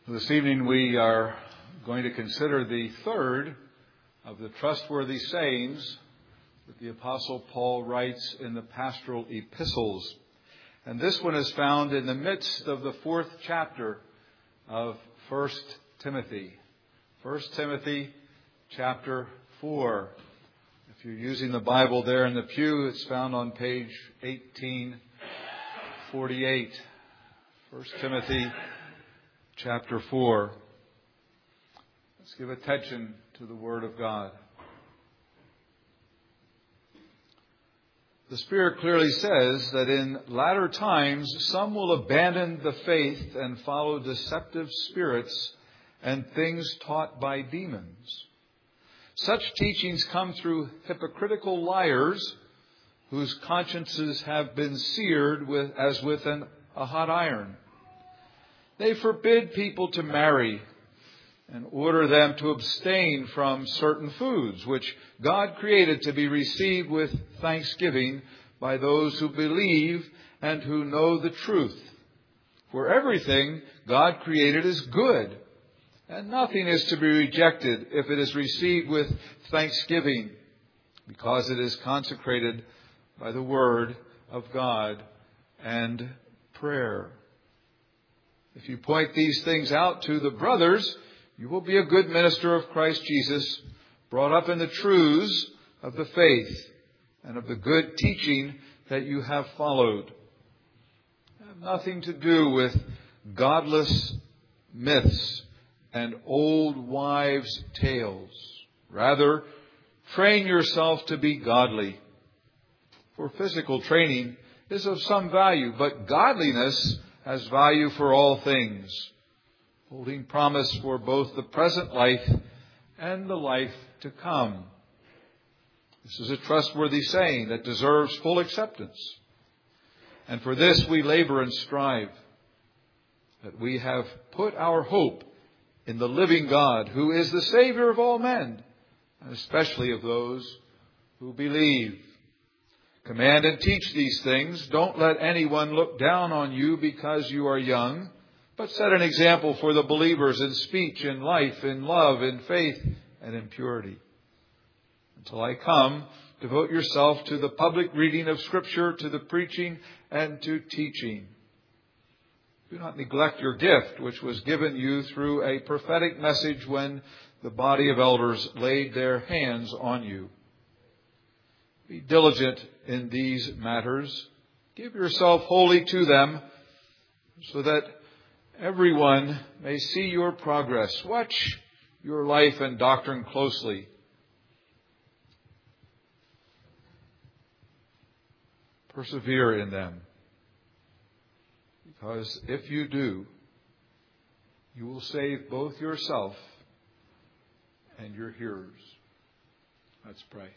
This evening we are going to consider the third of the trustworthy sayings that the Apostle Paul writes in the pastoral epistles. And this one is found in the midst of the fourth chapter of 1 Timothy. 1 Timothy chapter 4. If you're using the Bible there in the pew, it's found on page 1848. 1 Timothy chapter 4. Let's give attention to the Word of God. The Spirit clearly says that in latter times some will abandon the faith and follow deceptive spirits and things taught by demons. Such teachings come through hypocritical liars whose consciences have been seared as with a hot iron. They forbid people to marry and order them to abstain from certain foods, which God created to be received with thanksgiving by those who believe and who know the truth. For everything God created is good, and nothing is to be rejected if it is received with thanksgiving, because it is consecrated by the Word of God and prayer. If you point these things out to the brothers, you will be a good minister of Christ Jesus, brought up in the truths of the faith and of the good teaching that you have followed. Have nothing to do with godless myths and old wives' tales. Rather, train yourself to be godly. For physical training is of some value, but godliness has value for all things, holding promise for both the present life and the life to come. This is a trustworthy saying that deserves full acceptance. And for this we labor and strive, that we have put our hope in the living God, who is the Savior of all men, and especially of those who believe. Command and teach these things. Don't let anyone look down on you because you are young, but set an example for the believers in speech, in life, in love, in faith, and in purity. Until I come, devote yourself to the public reading of Scripture, to the preaching, and to teaching. Do not neglect your gift, which was given you through a prophetic message when the body of elders laid their hands on you. Be diligent in these matters. Give yourself wholly to them, so that everyone may see your progress. Watch your life and doctrine closely. Persevere in them. Because if you do, you will save both yourself and your hearers. Let's pray.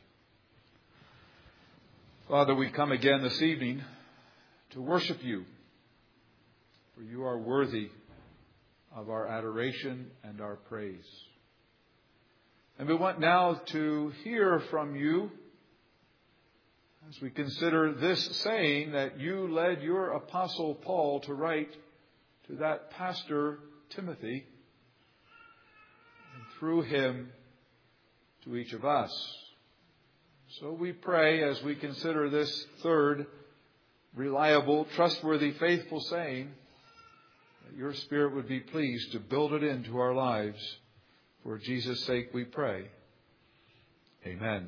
Father, we come again this evening to worship you, for you are worthy of our adoration and our praise. And we want now to hear from you as we consider this saying that you led your Apostle Paul to write to that pastor Timothy, and through him to each of us. So we pray as we consider this third reliable, trustworthy, faithful saying, that your Spirit would be pleased to build it into our lives. For Jesus' sake we pray. Amen.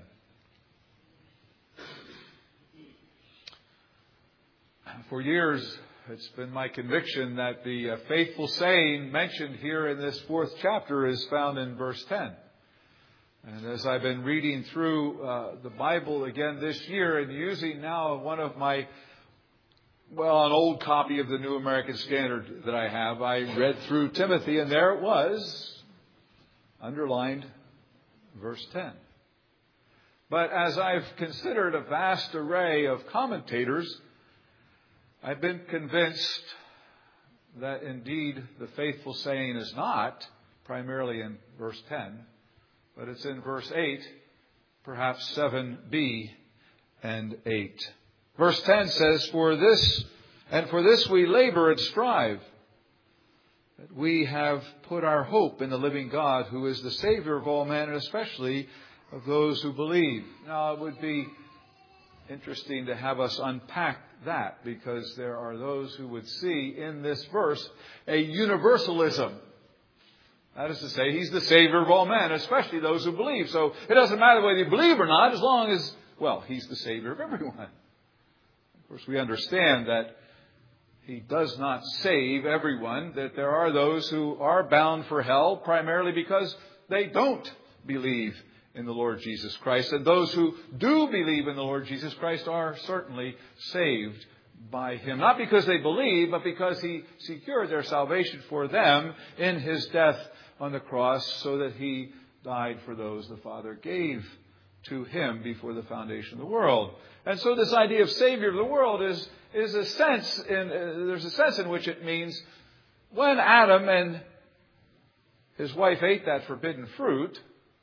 For years, it's been my conviction that the faithful saying mentioned here in this fourth chapter is found in verse 10. And as I've been reading through the Bible again this year and using now one of my, an old copy of the New American Standard that I have, I read through Timothy, and there it was, underlined, verse 10. But as I've considered a vast array of commentators, I've been convinced that indeed the faithful saying is not primarily in verse 10, but it's in verse 8, perhaps 7b and 8. Verse 10 says, For this we labor and strive, that we have put our hope in the living God, who is the Savior of all men, and especially of those who believe. Now, it would be interesting to have us unpack that, because there are those who would see in this verse a universalism. That is to say, He's the Savior of all men, especially those who believe. So it doesn't matter whether you believe or not, as long as, well, He's the Savior of everyone. Of course, we understand that He does not save everyone, that there are those who are bound for hell primarily because they don't believe in the Lord Jesus Christ. And those who do believe in the Lord Jesus Christ are certainly saved by Him. Not because they believe, but because He secured their salvation for them in His death on the cross, so that He died for those the Father gave to Him before the foundation of the world. And so this idea of Savior of the world is a sense there's a sense in which it means when Adam and his wife ate that forbidden fruit,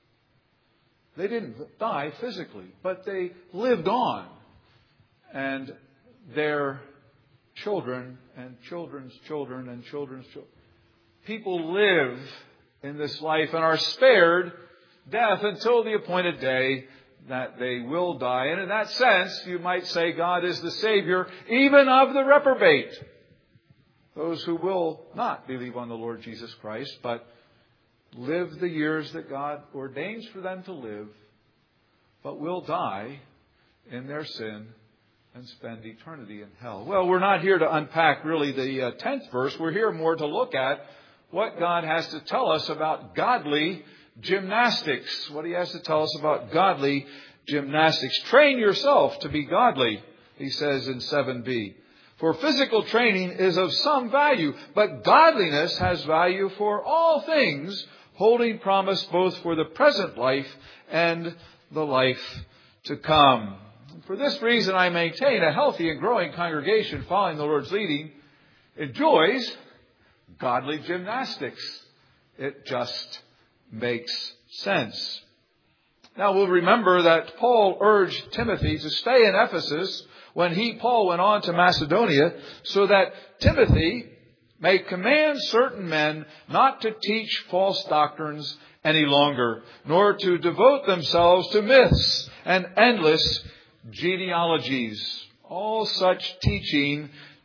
they didn't die physically, but they lived on. And their children and children's children and children's children. People live in this life and are spared death until the appointed day that they will die. And in that sense, you might say God is the Savior even of the reprobate. Those who will not believe on the Lord Jesus Christ, but live the years that God ordains for them to live, but will die in their sin and spend eternity in hell. Well, we're not here to unpack really the 10th verse. We're here more to look at what God has to tell us about godly gymnastics. What He has to tell us about godly gymnastics. Train yourself to be godly, He says in 7b. For physical training is of some value, but godliness has value for all things, holding promise both for the present life and the life to come. For this reason, I maintain a healthy and growing congregation following the Lord's leading enjoys godly gymnastics. It just makes sense. Now, we'll remember that Paul urged Timothy to stay in Ephesus when Paul went on to Macedonia, so that Timothy may command certain men not to teach false doctrines any longer, nor to devote themselves to myths and endless genealogies. All such teaching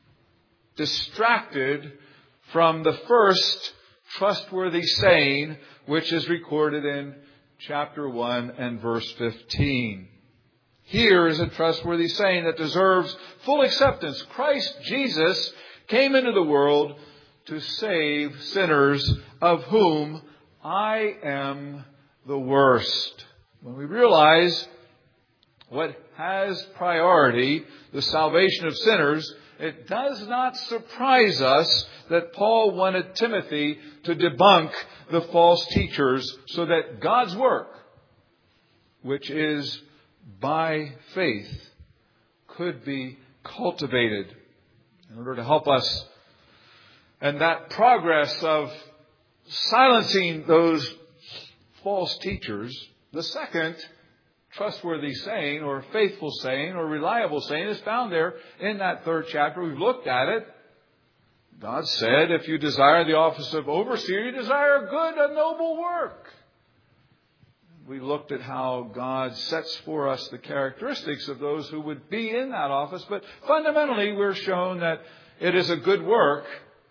distracted from the first trustworthy saying, which is recorded in chapter 1 and verse 15. Here is a trustworthy saying that deserves full acceptance. Christ Jesus came into the world to save sinners, of whom I am the worst. When we realize what has priority, the salvation of sinners, it does not surprise us that Paul wanted Timothy to debunk the false teachers, so that God's work, which is by faith, could be cultivated. In order to help us, and that progress of silencing those false teachers, the second trustworthy saying, or faithful saying, or reliable saying is found there in that 3rd chapter. We've looked at it. God said, if you desire the office of overseer, you desire a good and noble work. We looked at how God sets for us the characteristics of those who would be in that office, but fundamentally we're shown that it is a good work.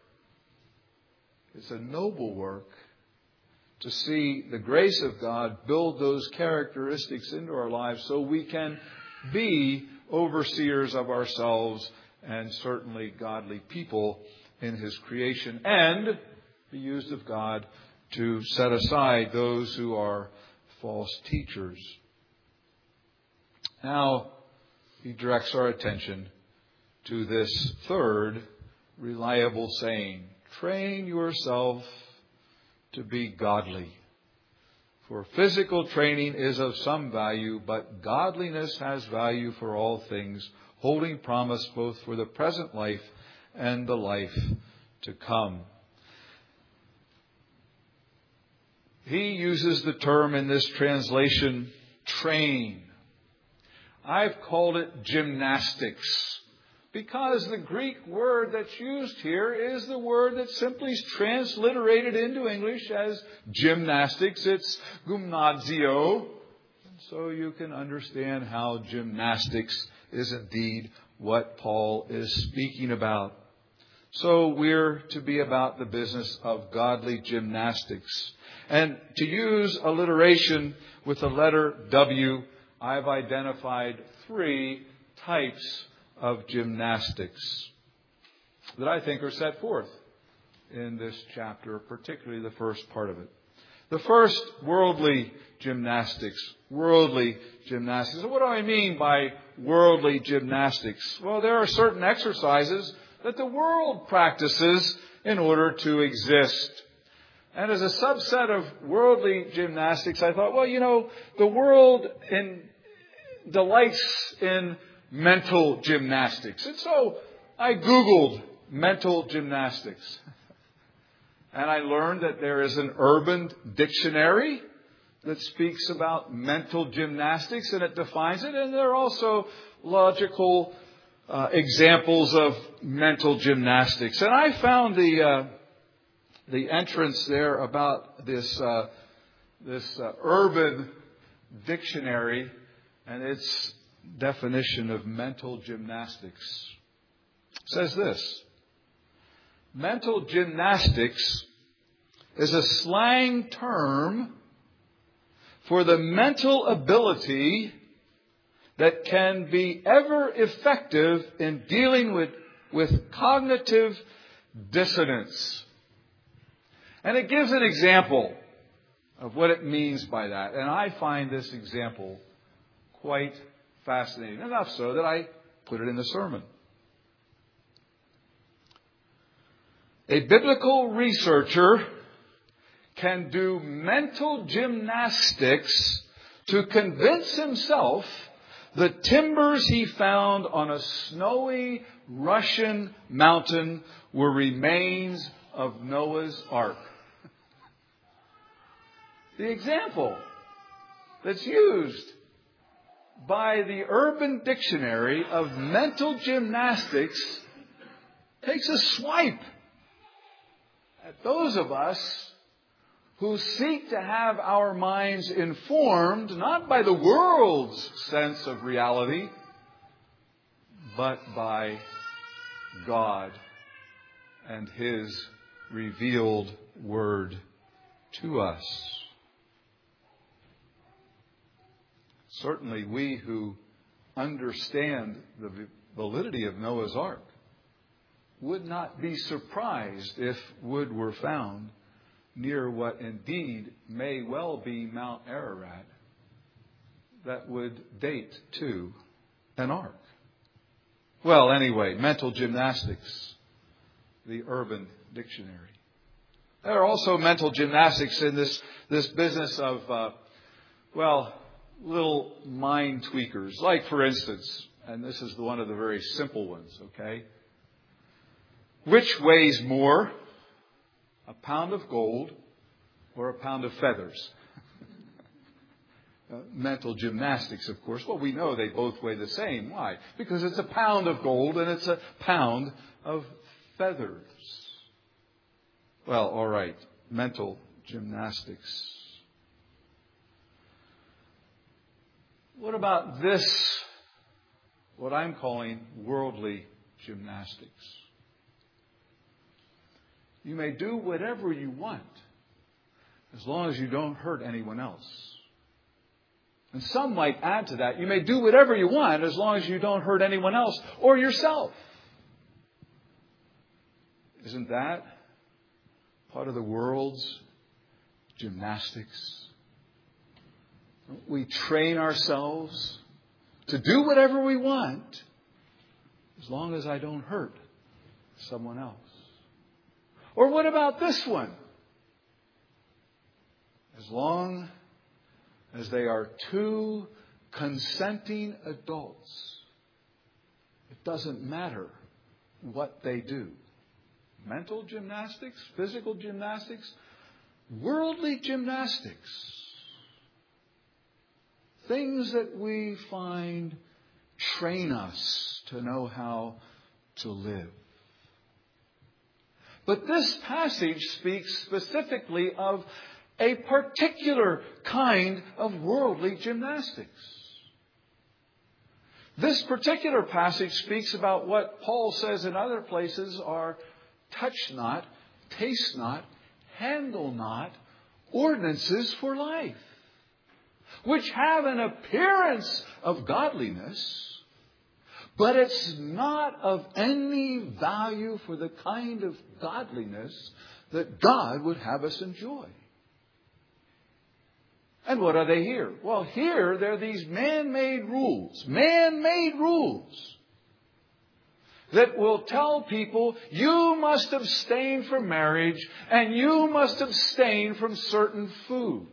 It's a noble work to see the grace of God build those characteristics into our lives so we can be overseers of ourselves and certainly godly people in His creation, and be used of God to set aside those who are false teachers. Now, he directs our attention to this third reliable saying. Train yourself to be godly. For physical training is of some value, but godliness has value for all things, holding promise both for the present life and the life to come. He uses the term in this translation, train. I've called it gymnastics. Because the Greek word that's used here is the word that simply is transliterated into English as gymnastics. It's gymnasio. And so you can understand how gymnastics is indeed what Paul is speaking about. So we're to be about the business of godly gymnastics. And to use alliteration with the letter W, I've identified 3 types of gymnastics that I think are set forth in this chapter, particularly the first part of it. The first, worldly gymnastics. Worldly gymnastics. So what do I mean by worldly gymnastics? Well, there are certain exercises that the world practices in order to exist. And as a subset of worldly gymnastics, I thought, well, the world delights in mental gymnastics. And so I Googled mental gymnastics. And I learned that there is an urban dictionary that speaks about mental gymnastics, and it defines it. And there are also logical examples of mental gymnastics. And I found the entrance there about this urban dictionary and its definition of mental gymnastics. It says this: mental gymnastics is a slang term for the mental ability that can be ever effective in dealing with cognitive dissonance. And it gives an example of what it means by that. And I find this example quite fascinating, enough so that I put it in the sermon. A biblical researcher can do mental gymnastics to convince himself the timbers he found on a snowy Russian mountain were remains of Noah's Ark. The example that's used by the Urban Dictionary of mental gymnastics takes a swipe at those of us who seek to have our minds informed not by the world's sense of reality, but by God and His revealed Word to us. Certainly we who understand the validity of Noah's Ark would not be surprised if wood were found near what indeed may well be Mount Ararat that would date to an ark. Well, anyway, mental gymnastics, the Urban Dictionary. There are also mental gymnastics in this business of, little mind tweakers. Like, for instance, and this is one of the very simple ones, okay? Which weighs more, a pound of gold or a pound of feathers? Mental gymnastics, of course. Well, we know they both weigh the same. Why? Because it's a pound of gold and it's a pound of feathers. Well, all right. Mental gymnastics. What about this, what I'm calling worldly gymnastics? You may do whatever you want as long as you don't hurt anyone else. And some might add to that, you may do whatever you want as long as you don't hurt anyone else or yourself. Isn't that part of the world's gymnastics? We train ourselves to do whatever we want as long as I don't hurt someone else. Or what about this one? As long as they are two consenting adults, it doesn't matter what they do. Mental gymnastics, physical gymnastics, worldly gymnastics. Things that we find train us to know how to live. But this passage speaks specifically of a particular kind of worldly gymnastics. This particular passage speaks about what Paul says in other places are touch not, taste not, handle not, ordinances for life, which have an appearance of godliness, but it's not of any value for the kind of godliness that God would have us enjoy. And what are they here? Well, here there are these man-made rules that will tell people you must abstain from marriage and you must abstain from certain foods.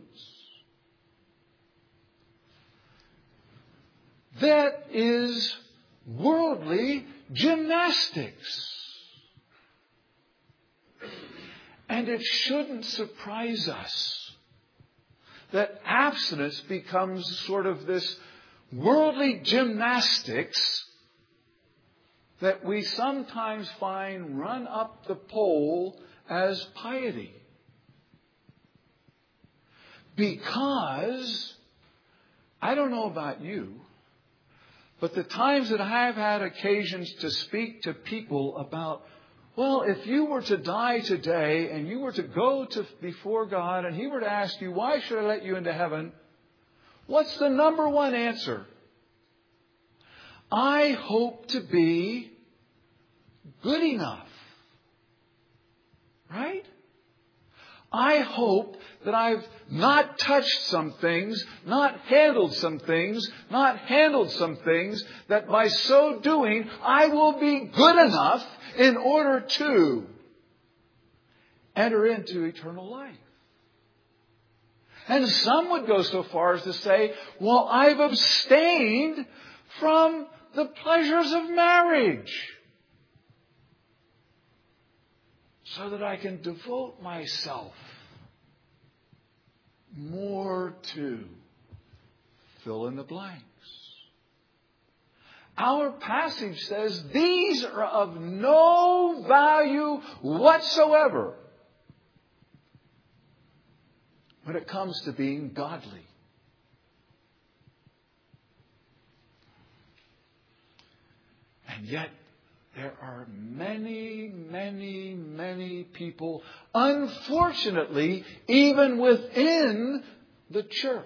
That is worldly gymnastics. And it shouldn't surprise us that abstinence becomes sort of this worldly gymnastics that we sometimes find run up the pole as piety. Because, I don't know about you, but the times that I have had occasions to speak to people about, well, if you were to die today and you were to go before God and He were to ask you, why should I let you into heaven? What's the number one answer? I hope to be good enough. Right? I hope that I've not touched some things, not handled some things, that by so doing I will be good enough in order to enter into eternal life. And some would go so far as to say, well, I've abstained from the pleasures of marriage so that I can devote myself more to fill in the blanks. Our passage says these are of no value whatsoever when it comes to being godly. And yet, there are many, many, many people, unfortunately, even within the church,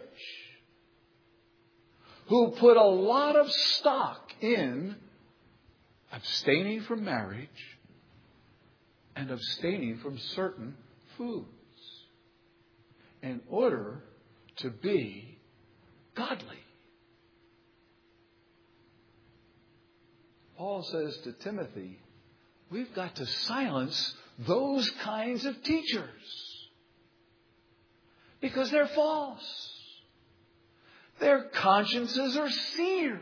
who put a lot of stock in abstaining from marriage and abstaining from certain foods in order to be godly. Paul says to Timothy, we've got to silence those kinds of teachers because they're false. Their consciences are seared.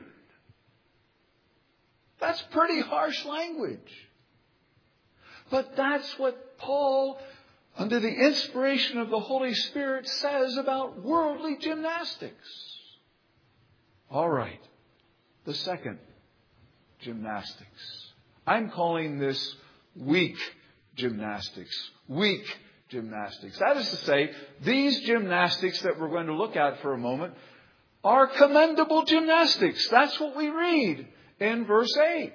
That's pretty harsh language. But that's what Paul, under the inspiration of the Holy Spirit, says about worldly gymnastics. All right. The second gymnastics. I'm calling this weak gymnastics. Weak gymnastics. That is to say, these gymnastics that we're going to look at for a moment are commendable gymnastics. That's what we read in verse 8.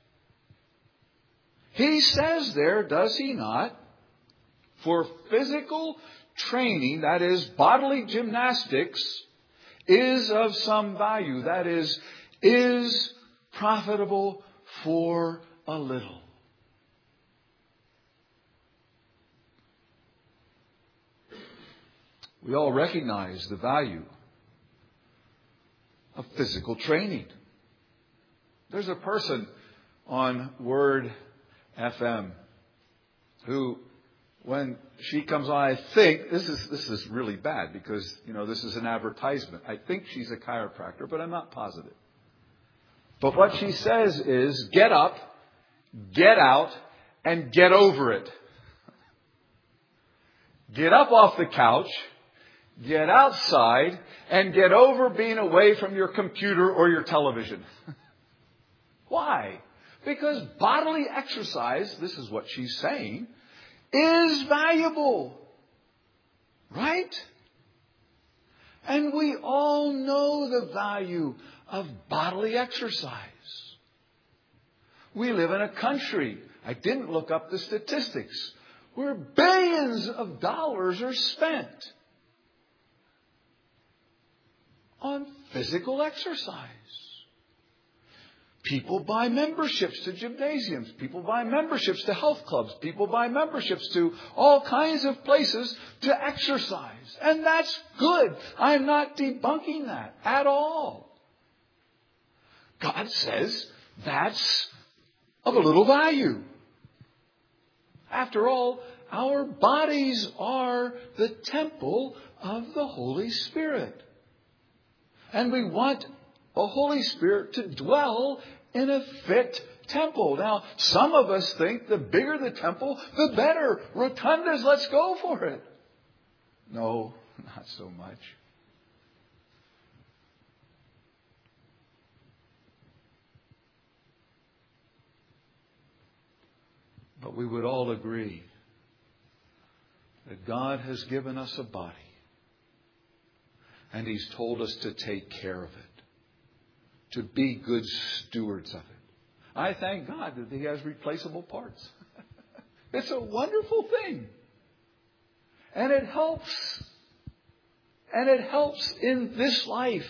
He says there, does he not, for physical training, that is bodily gymnastics, is of some value. That is profitable for a little. We all recognize the value of physical training. There's a person on Word FM who, when she comes on, I think this is really bad because, this is an advertisement. I think she's a chiropractor, but I'm not positive. But what she says is, get up, get out, and get over it. Get up off the couch, get outside, and get over being away from your computer or your television. Why? Because bodily exercise, this is what she's saying, is valuable. Right? And we all know the value of bodily exercise. We live in a country, I didn't look up the statistics, where billions of dollars are spent on physical exercise. People buy memberships to gymnasiums. People buy memberships to health clubs. People buy memberships to all kinds of places to exercise. And that's good. I'm not debunking that at all. God says that's of a little value. After all, our bodies are the temple of the Holy Spirit. And we want the Holy Spirit to dwell in a fit temple. Now, some of us think the bigger the temple, the better. Rotundas, let's go for it. No, not so much. But we would all agree that God has given us a body. And He's told us to take care of it. To be good stewards of it. I thank God that He has replaceable parts. It's a wonderful thing. And it helps. And it helps in this life.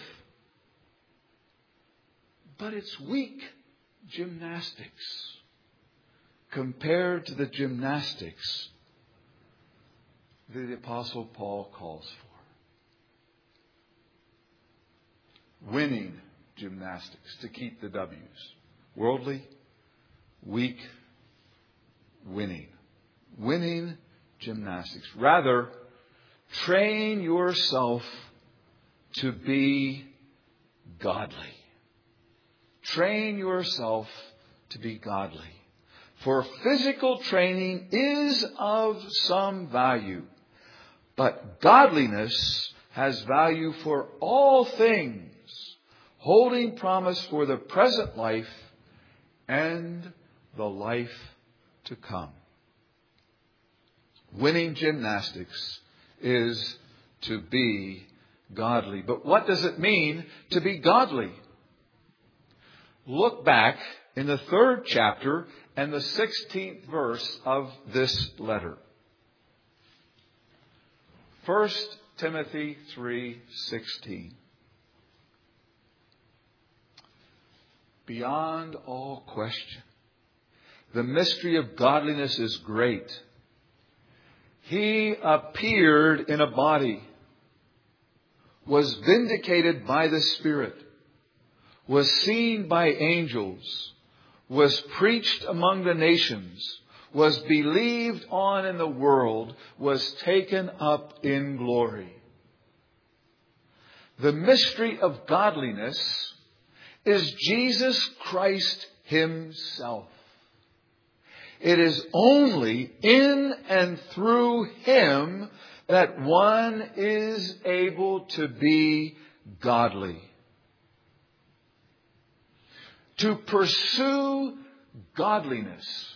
But it's weak gymnastics compared to the gymnastics that the Apostle Paul calls for. Winning gymnastics to keep the W's. Worldly, weak, winning. Winning gymnastics. Rather, train yourself to be godly. Train yourself to be godly. For physical training is of some value, but godliness has value for all things, holding promise for the present life and the life to come. Winning gymnastics is to be godly. But what does it mean to be godly? Look back in the 3rd chapter and the 16th verse of this letter. 1 Timothy 3:16. Beyond all question, the mystery of godliness is great. He appeared in a body, was vindicated by the Spirit, was seen by angels, was preached among the nations, was believed on in the world, was taken up in glory. The mystery of godliness is Jesus Christ Himself. It is only in and through Him that one is able to be godly. To pursue godliness,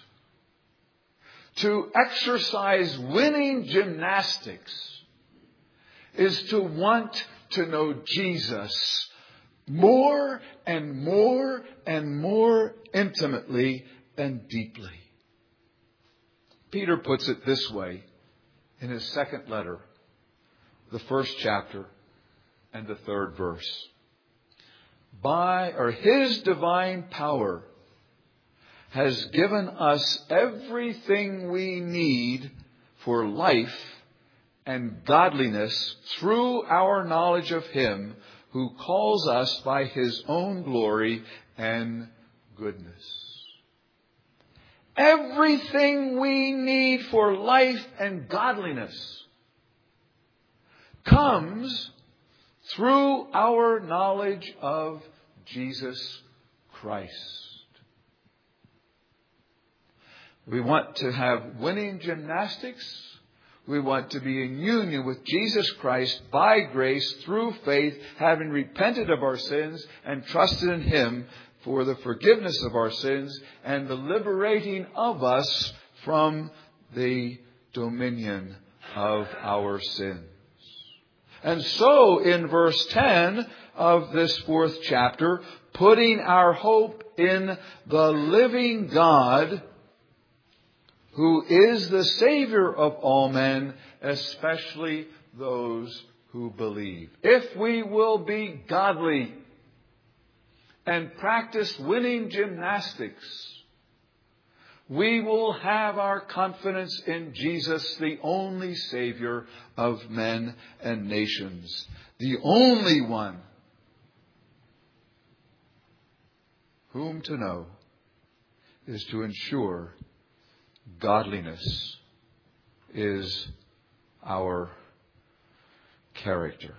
to exercise winning gymnastics, is to want to know Jesus more and more and more intimately and deeply. Peter puts it this way in his 2nd letter, the 1st chapter and the 3rd verse. His divine power has given us everything we need for life and godliness through our knowledge of Him who calls us by His own glory and goodness. Everything we need for life and godliness comes through our knowledge of Jesus Christ. We want to have winning gymnastics. We want to be in union with Jesus Christ by grace through faith, having repented of our sins and trusted in Him for the forgiveness of our sins and the liberating of us from the dominion of our sins. And so in verse 10 of this 4th chapter, putting our hope in the living God, who is the Savior of all men, especially those who believe. If we will be godly and practice winning gymnastics, we will have our confidence in Jesus, the only Savior of men and nations, the only one whom to know is to ensure godliness is our character.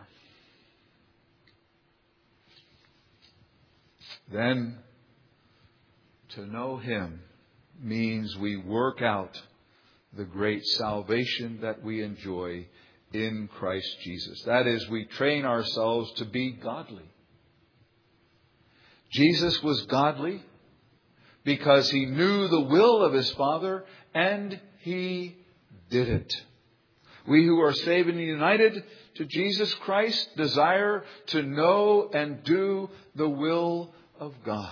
Then, to know Him means we work out the great salvation that we enjoy in Christ Jesus. That is, we train ourselves to be godly. Jesus was godly because He knew the will of His Father, and He did it. We who are saved and united to Jesus Christ desire to know and do the will of God.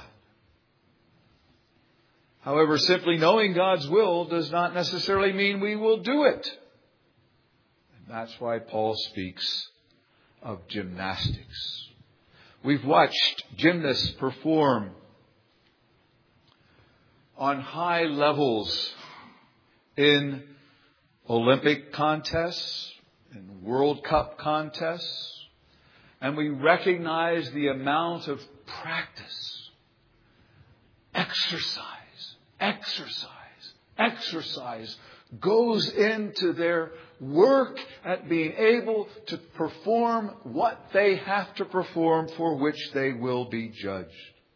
However, simply knowing God's will does not necessarily mean we will do it. And that's why Paul speaks of gymnastics. We've watched gymnasts perform on high levels in Olympic contests, in World Cup contests, and we recognize the amount of practice, exercise goes into their work at being able to perform what they have to perform, for which they will be judged.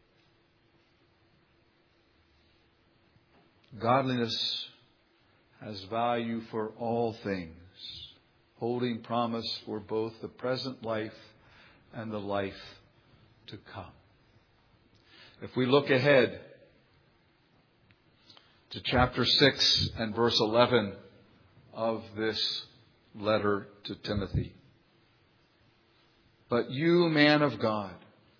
Godliness has value for all things, holding promise for both the present life and the life to come. If we look ahead to chapter 6 and verse 11 of this letter to Timothy. But you, man of God,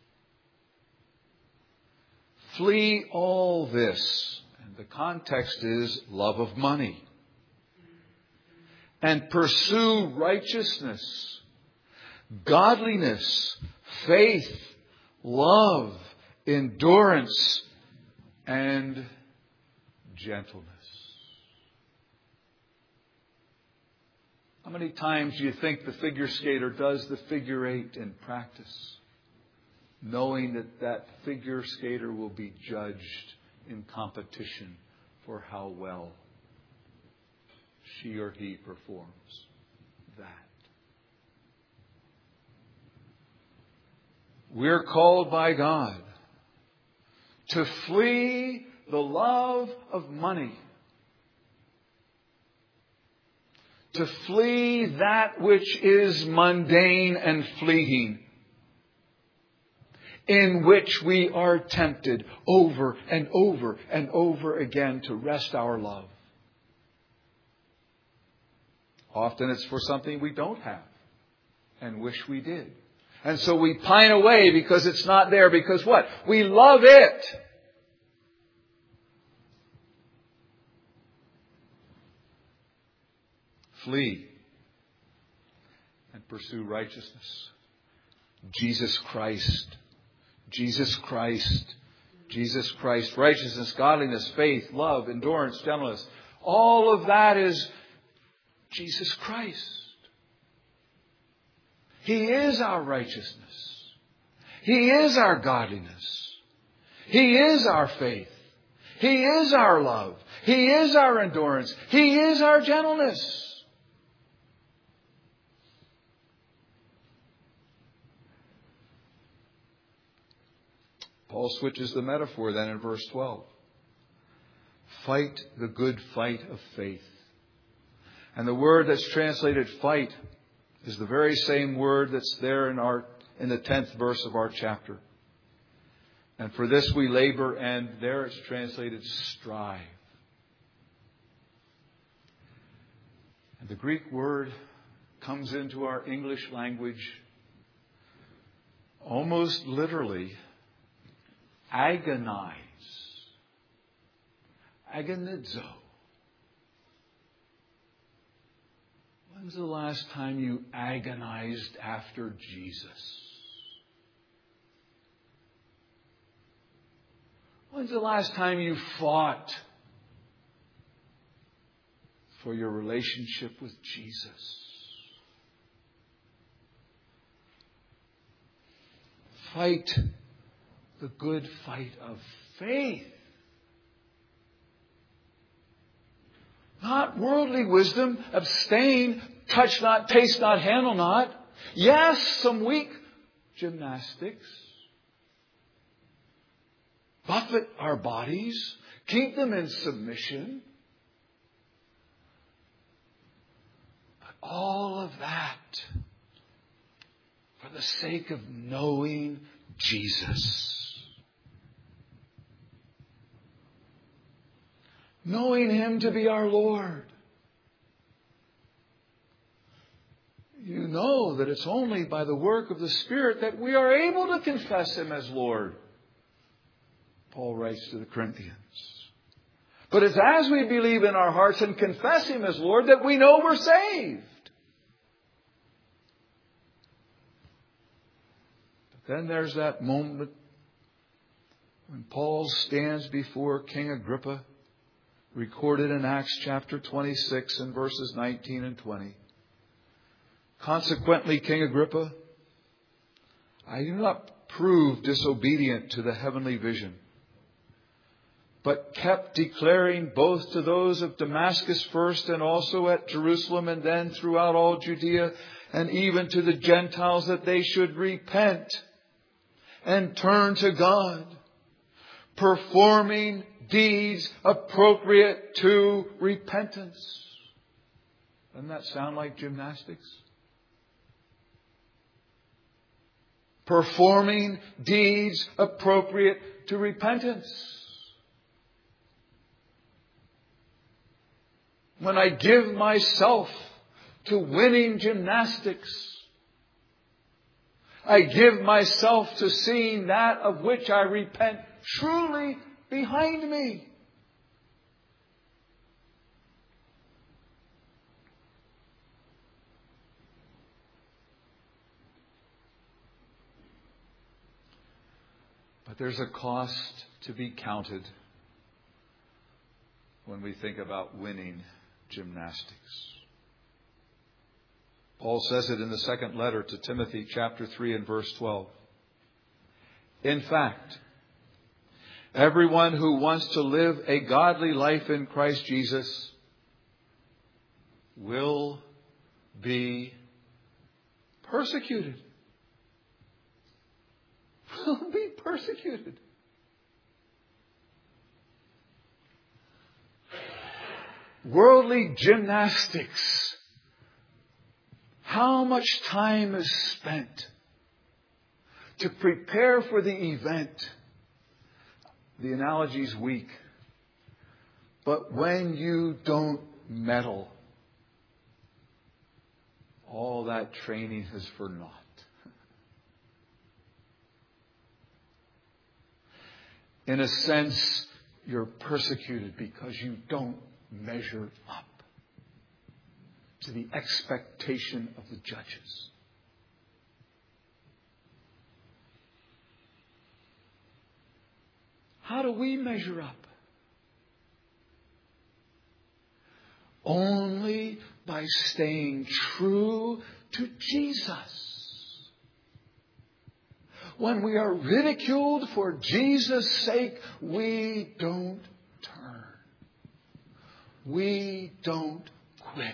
flee all this. And the context is love of money. And pursue righteousness, godliness, faith, love, endurance, and gentleness. How many times do you think the figure skater does the figure 8 in practice, knowing that that figure skater will be judged in competition for how well she or he performs that? We're called by God to flee the love of money, to flee that which is mundane and fleeting, in which we are tempted over and over and over again to rest our love. Often it's for something we don't have and wish we did. And so we pine away because it's not there, because what? We love it. Flee and pursue righteousness. Jesus Christ. Jesus Christ. Jesus Christ. Righteousness, godliness, faith, love, endurance, gentleness. All of that is Jesus Christ. He is our righteousness. He is our godliness. He is our faith. He is our love. He is our endurance. He is our gentleness. Paul switches the metaphor then in verse 12. Fight the good fight of faith. And the word that's translated fight is the very same word that's there in the 10th verse of our chapter. And for this we labor, and there it's translated strive. And the Greek word comes into our English language almost literally agonize. Agonizo. When's the last time you agonized after Jesus? When's the last time you fought for your relationship with Jesus? Fight the good fight of faith. Not worldly wisdom. Abstain, touch not, taste not, handle not. Yes, some weak gymnastics. Buffet our bodies. Keep them in submission. But all of that for the sake of knowing Jesus. Knowing Him to be our Lord. You know that it's only by the work of the Spirit that we are able to confess Him as Lord. Paul writes to the Corinthians. But it's as we believe in our hearts and confess Him as Lord that we know we're saved. But then there's that moment when Paul stands before King Agrippa, recorded in Acts chapter 26 and verses 19 and 20. Consequently, King Agrippa, I do not prove disobedient to the heavenly vision, but kept declaring both to those of Damascus first and also at Jerusalem and then throughout all Judea and even to the Gentiles that they should repent and turn to God, performing deeds appropriate to repentance. Doesn't that sound like gymnastics? Performing deeds appropriate to repentance. When I give myself to winning gymnastics, I give myself to seeing that of which I repent truly behind me. But there's a cost to be counted when we think about winning gymnastics. Paul says it in the second letter to Timothy, chapter 3 and verse 12. In fact, everyone who wants to live a godly life in Christ Jesus will be persecuted. Will be persecuted. Worldly gymnastics. How much time is spent to prepare for the event? The analogy's weak. But when you don't medal, all that training is for naught. In a sense, you're persecuted because you don't measure up to the expectation of the judges. How do we measure up? Only by staying true to Jesus. When we are ridiculed for Jesus' sake, we don't turn. We don't quit.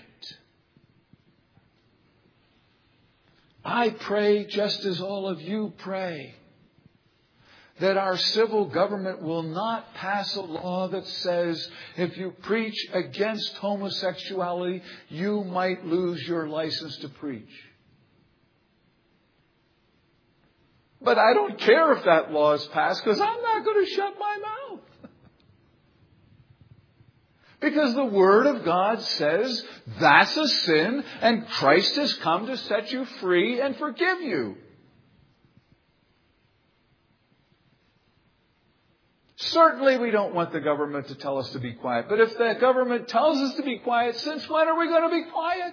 I pray, just as all of you pray, that our civil government will not pass a law that says if you preach against homosexuality, you might lose your license to preach. But I don't care if that law is passed because I'm not going to shut my mouth. Because the Word of God says that's a sin and Christ has come to set you free and forgive you. Certainly we don't want the government to tell us to be quiet. But if the government tells us to be quiet, since when are we going to be quiet?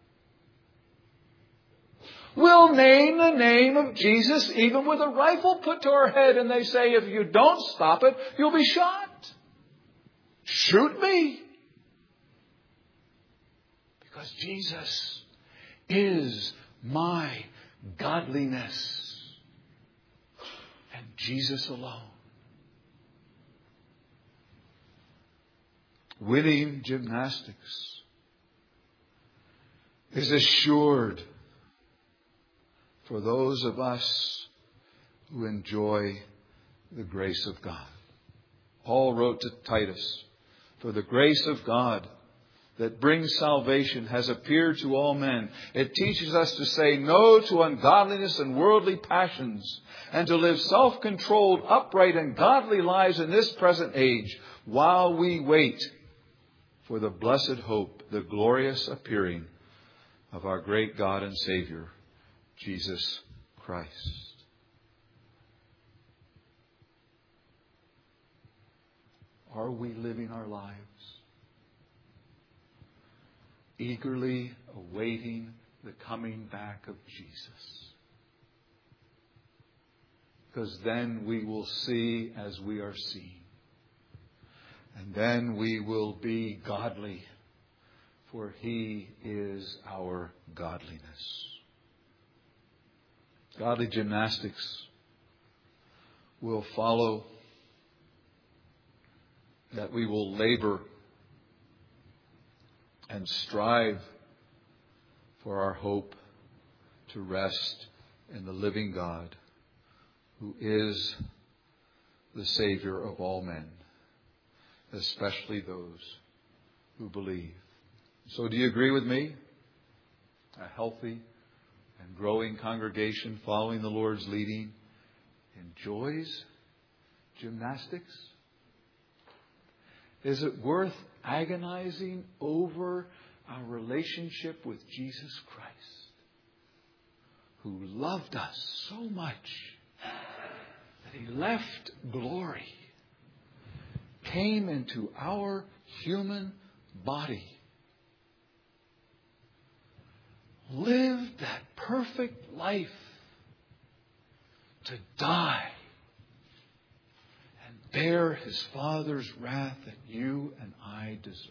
We'll name the name of Jesus even with a rifle put to our head, and they say if you don't stop it, you'll be shot. Shoot me. Because Jesus is my godliness. And Jesus alone. Winning gymnastics is assured for those of us who enjoy the grace of God. Paul wrote to Titus, "For the grace of God that brings salvation has appeared to all men. It teaches us to say no to ungodliness and worldly passions, and to live self-controlled, upright, and godly lives in this present age, while we wait for the blessed hope, the glorious appearing of our great God and Savior, Jesus Christ." Are we living our lives eagerly awaiting the coming back of Jesus? Because then we will see as we are seen. And then we will be godly, for He is our godliness. Godly gymnastics will follow that we will labor and strive for our hope to rest in the living God, who is the Savior of all men, especially those who believe. So do you agree with me? A healthy and growing congregation following the Lord's leading enjoys gymnastics? Is it worth agonizing over our relationship with Jesus Christ, who loved us so much that He left glory, came into our human body, lived that perfect life to die and bear His Father's wrath that you and I deserve?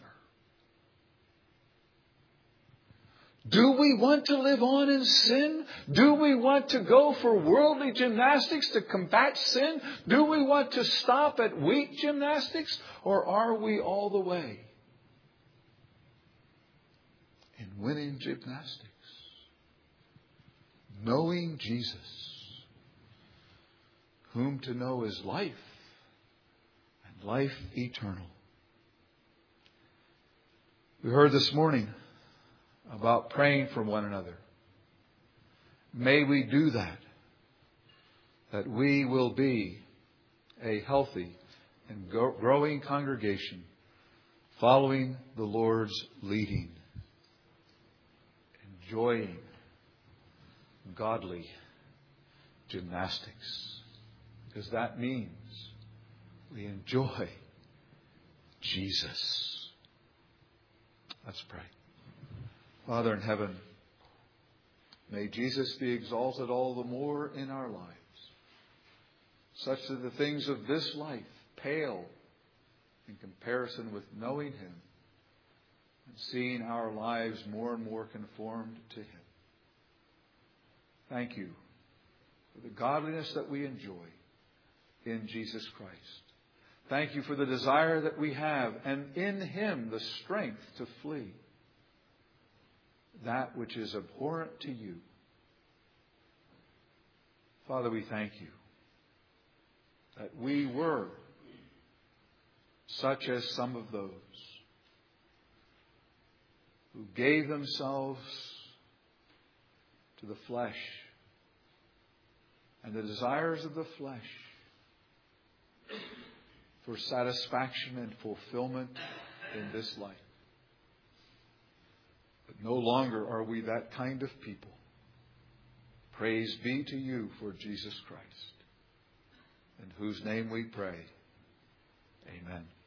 Do we want to live on in sin? Do we want to go for worldly gymnastics to combat sin? Do we want to stop at weak gymnastics? Or are we all the way in winning gymnastics? Knowing Jesus, whom to know is life, and life eternal. We heard this morning about praying for one another. May we do that we will be a healthy and growing congregation following the Lord's leading, enjoying godly gymnastics. Because that means we enjoy Jesus. Let's pray. Father in heaven, may Jesus be exalted all the more in our lives, such that the things of this life pale in comparison with knowing Him and seeing our lives more and more conformed to Him. Thank you for the godliness that we enjoy in Jesus Christ. Thank you for the desire that we have, and in Him the strength to flee that which is abhorrent to you. Father, we thank you that we were such as some of those who gave themselves to the flesh and the desires of the flesh for satisfaction and fulfillment in this life. But no longer are we that kind of people. Praise be to you for Jesus Christ, in whose name we pray. Amen.